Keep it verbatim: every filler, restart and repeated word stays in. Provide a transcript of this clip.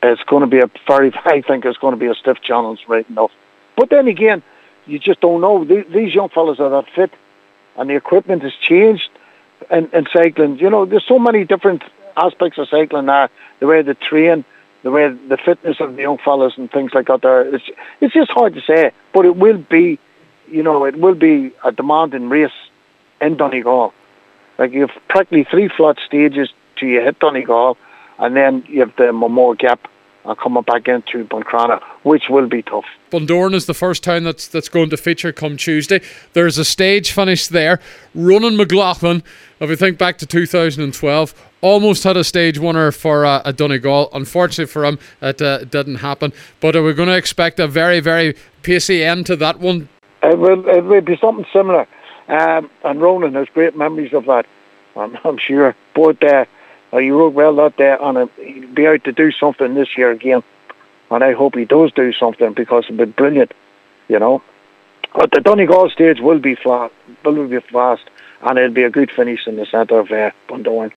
it's going to be a very, I think it's going to be a stiff challenge, right enough. But then again, you just don't know. These young fellas are that fit, and the equipment has changed in, in cycling. You know, there's so many different aspects of cycling now, the way they train, the way the fitness of the young fellas and things like that. There, it's it's just hard to say, but it will be, you know, it will be a demanding race in Donegal. Like, you have practically three flat stages till you hit Donegal, and then you have the Memorial Gap and coming back into Buncrana, which will be tough. Bundoran is the first town that's that's going to feature come Tuesday. There's a stage finish there. Ronan McLaughlin, if we think back to two thousand twelve, almost had a stage winner for uh, a Donegal. Unfortunately for him, it uh, didn't happen. But are we going to expect a very, very pacey end to that one? It will, it will be something similar. Um, and Ronan has great memories of that, I'm, I'm sure. But uh, he rode well that day, and uh, he'll be out to do something this year again. And I hope he does do something, because it'll be brilliant, you know. But the Donegal stage will be flat, will be fast, and it'll be a good finish in the centre of uh, Bundoran.